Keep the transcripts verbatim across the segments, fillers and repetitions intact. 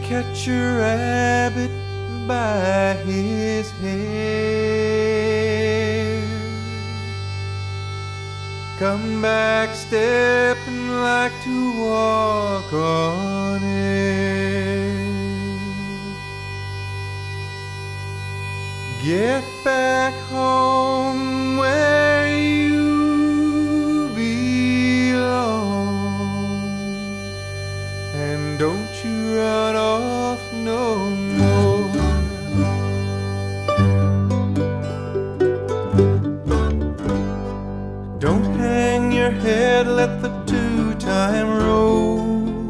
catch a rabbit by his hair. Come back stepping like to walk on air. Get back home where you belong, and don't you run off no more. Don't hang your head, let the two-time roll.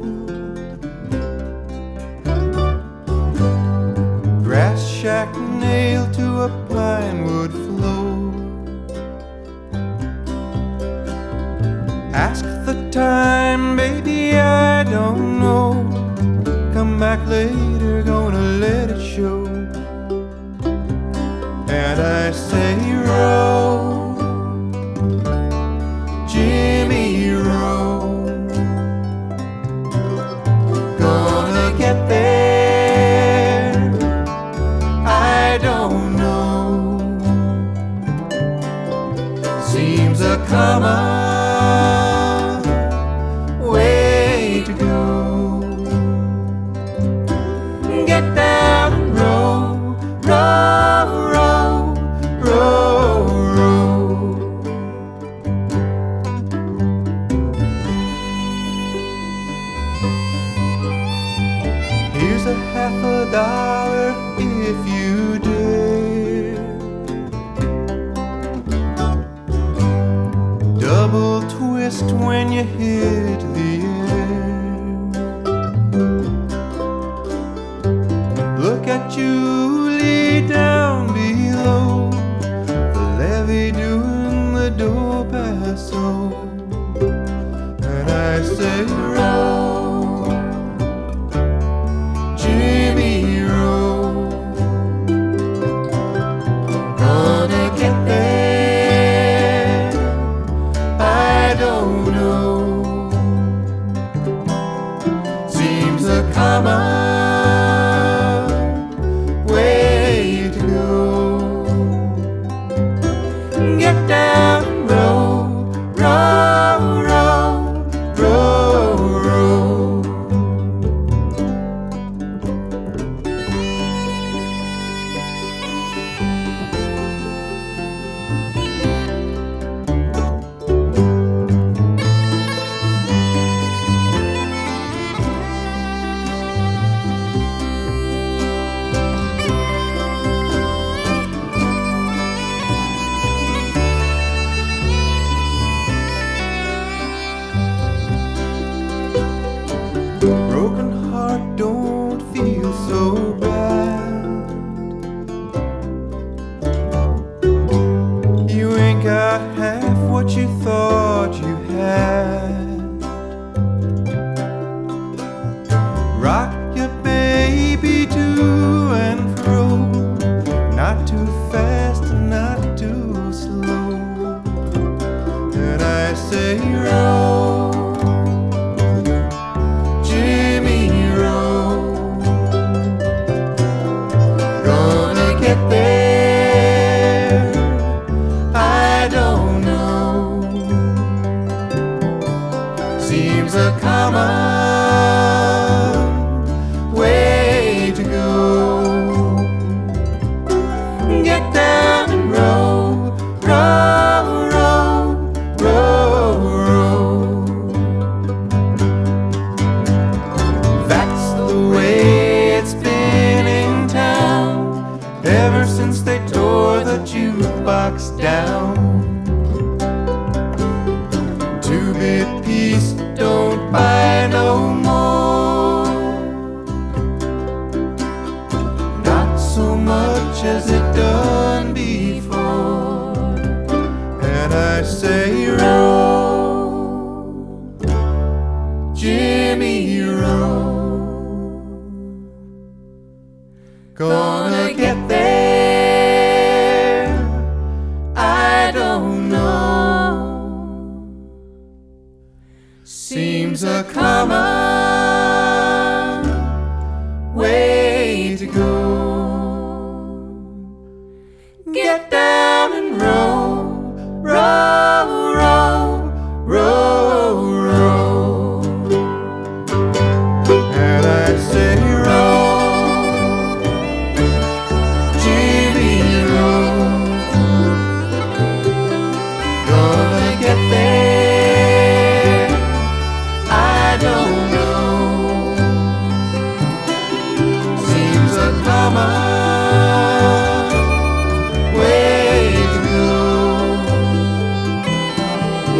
Grass shack nailed to a pine wood floor. Ask the time, baby, I don't know. Come back later, gonna let it show. And I say roll, Jimmy, roll. Gonna get there, I don't know. Seems a common way to go. Get down and roll, roll, roll, roll, roll. Here's a half a dollar if you dare. Double twist when you hit the air. Look at Julie down below, the levee doing the door paso. And I say roll, Jimmy, roll. Gonna get there, I don't know. Seems a common way to go. Get down and roll, roll, roll, roll, roll. Broken heart don't feel so bad. You ain't got half what you thought you had. Rock your baby to and fro, not too fast and not too slow. And I say roll, Jimmy, roll. Gonna get there, I don't know. Seems a common way to go. Get down and roll, roll, roll, roll, roll. That's the way it's been in town ever since they tore the jukebox down. Two-bit piece don't buy no more, not so much as it done before. And I say roll, Jimmy, roll. Gonna get there, I don't know. Seems a common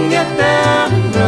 get down and run.